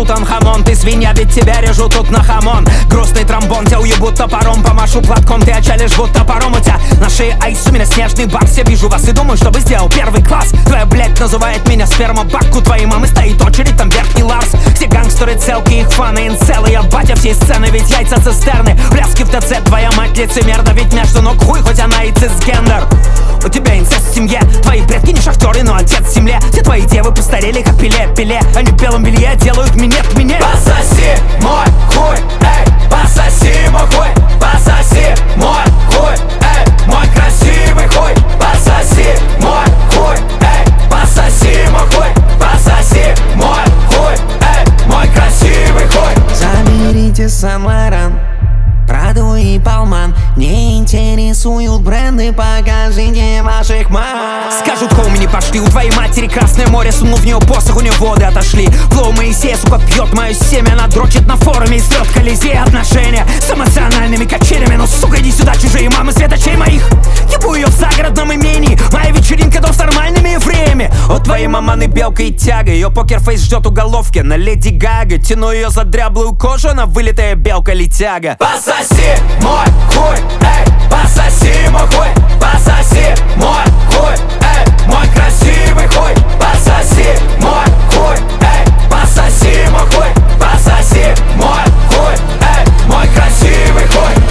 Тутанхамон. Ты свинья, ведь тебя режу тут на хамон. Грустный тромбон, тебя уебут топором. Помашу платком, ты отчалишь, будто топором. У тебя на шее айс, у меня снежный барс. Я вижу вас и думаю, что бы сделал первый класс. Твоя блядь называет меня спермобак. У твоей мамы стоит очередь, там верхний Ларс. Все гангстеры, целки, их фаны, инцелы. Я батя всей сцены, ведь яйца цистерны. Пляски в ТЦ, твоя мать лицемерна. Ведь между ног хуй, хоть она и цисгендер. У тебя инцест в семье, твои предки не шахтеры, но отец в земле. Все твои девы постарели, как пиле. Они в белом белье делают минет мне. Пососи мой хуй, эй, пососи мой хуй. Пососи мой хуй, эй, мой красивый хуй. Пососи мой хуй, эй, пососи мой хуй. Пососи мой хуй, эй, мой красивый хуй. Заберите Сен-Лоран, Праду и Балман. Не интересуют бренды, покажите ваших мам. Скажут, хоуми, не пошли. У твоей матери Красное море, сунул в нее посох, у нее воды отошли. Флоу Моисея, сука, пьет мое семя. Она дрочит на форуме и срет Колизей. Отношения с эмоциональными качелями. Но, сука, иди сюда, чужие мамы светочей моих. Ебу ее в загородном имении. Моя вечеринка, дом с нормальными евреями. У твоей маманы белка и тяга. Ее покерфейс ждет уголовки на Леди Гага. Тяну ее за дряблую кожу, она вылитая белка-летяга. Пососи мой хуй, эй, пососи мой хуй. Пососи мой хуй, эй, мой красивый хуй. Пососи мой хуй, эй, пососи мой хуй. Пососи мой хуй, эй, мой красивый хуй.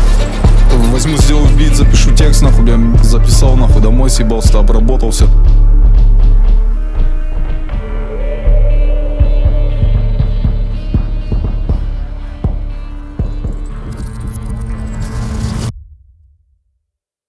Возьму, сделаю бит, запишу текст, нахуй, бля, записал, нахуй, домой съебался, обработался.